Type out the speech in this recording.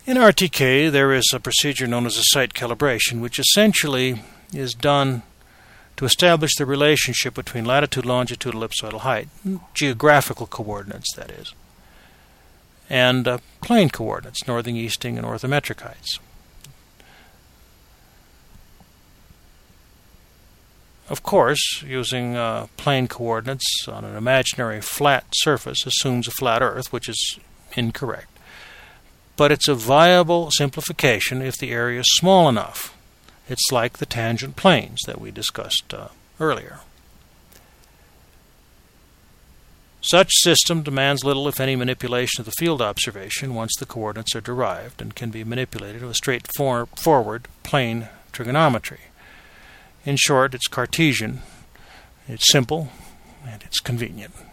In RTK, there is a procedure known as a site calibration, which essentially is done to establish the relationship between latitude, longitude, ellipsoidal height, geographical coordinates, that is, and plane coordinates, northing, easting, and orthometric heights. Of course, using plane coordinates on an imaginary flat surface assumes a flat Earth, which is incorrect. But it's a viable simplification if the area is small enough. It's like the tangent planes that we discussed earlier. Such system demands little, if any, manipulation of the field observation once the coordinates are derived and can be manipulated with straightforward plane trigonometry. In short, it's Cartesian, it's simple, and it's convenient.